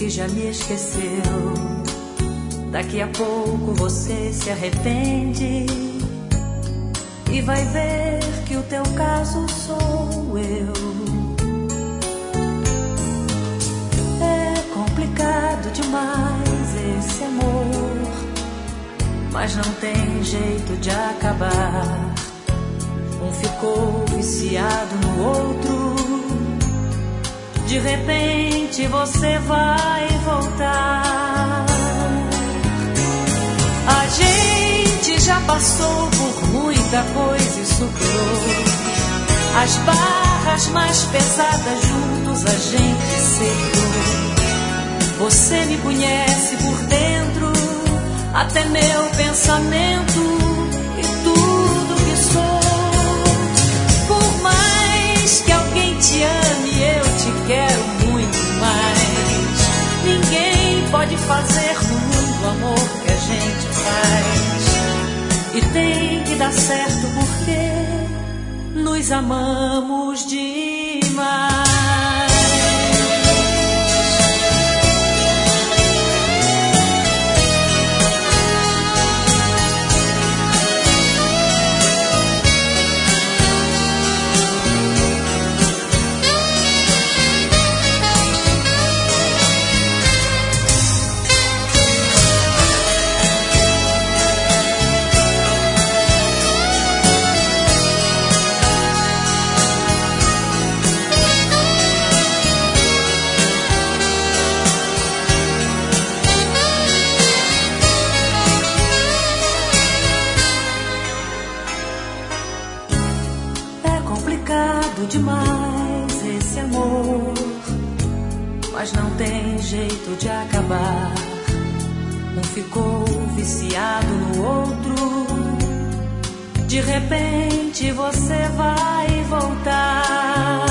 que já me esqueceu. Daqui a pouco você se arrepende e vai ver que o teu caso sou eu. É complicado demais esse amor, mas não tem jeito de acabar. Um ficou viciado no outro. De repente você vai voltar. A gente já passou por muita coisa e superou. As barras mais pesadas juntos a gente secou. Você me conhece por dentro, até meu pensamento e tudo que sou. Por mais que alguém te ame, eu te quero muito mais. Ninguém pode fazer no mundo o amor que a gente faz. E tem que dar certo porque nos amamos demais. Demais esse amor, mas não tem jeito de acabar. Um ficou viciado no outro. De repente você vai voltar.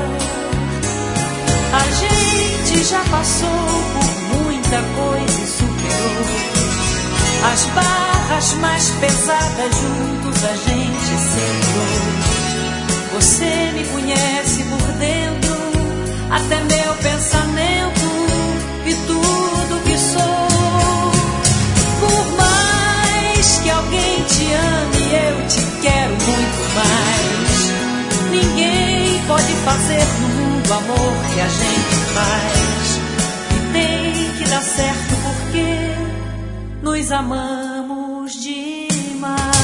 A gente já passou por muita coisa e superou. As barras mais pesadas juntos a gente secou. Você me conhece por dentro, até meu pensamento e tudo que sou. Por mais que alguém te ame, eu te quero muito mais. Ninguém pode fazer no mundo o amor que a gente faz. E tem que dar certo porque nos amamos demais.